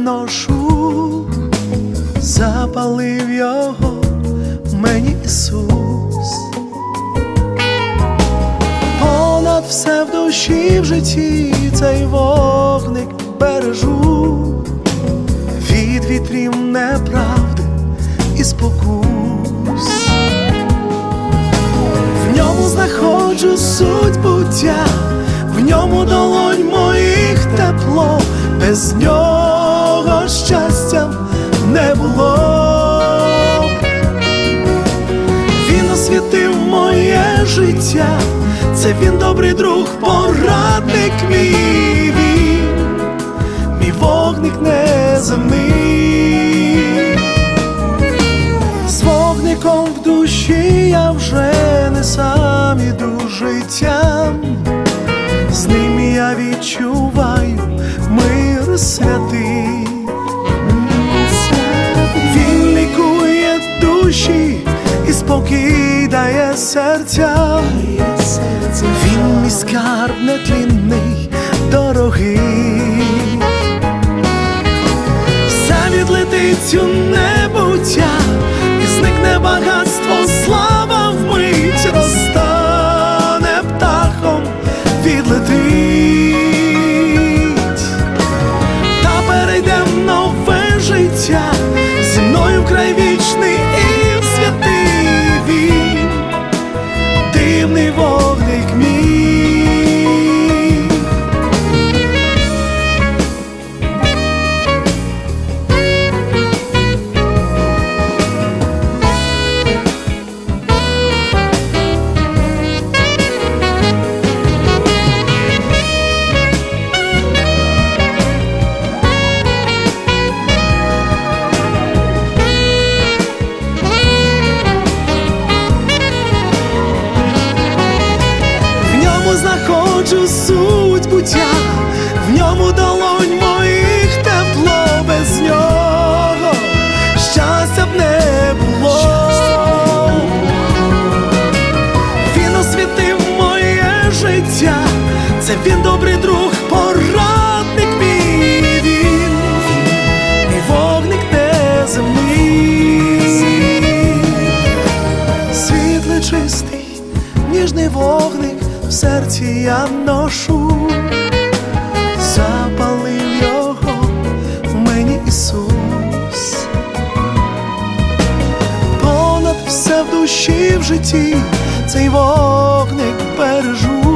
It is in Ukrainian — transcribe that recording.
ношу, запалив його мені Ісус. Понад все в душі, в житті цей вогник бережу від вітрів неправди і спокус. В ньому знаходжу суть буття, в ньому долонь моїх тепло, без нього щастя не було. Він освітив моє життя, це він добрий друг, порадник мій, він мій вогник неземний. З вогником в душі я вже не сам іду життям, з ним я відчуваю мир святий. Він лікує душі і спокій дає серця, він мій скарб нетлінний, дорогий. Все відлетить у небуття, і зникне багатство, слава вмить розтане птахом, відлетить. Та перейдем нове життя, зі мною вкрай вічний і святий він, дивний вогник мій. Знаходжу суть буття, в ньому долонь моїх тепло, без нього щастя б не було. Він освітив моє життя, це він добрий друг, порадник мій, він мій вогник неземний. Світлий, чистий, ніжний вогник в серці я ношу, запалив його в мені Ісус. Понад все в душі, в житті цей вогник бережу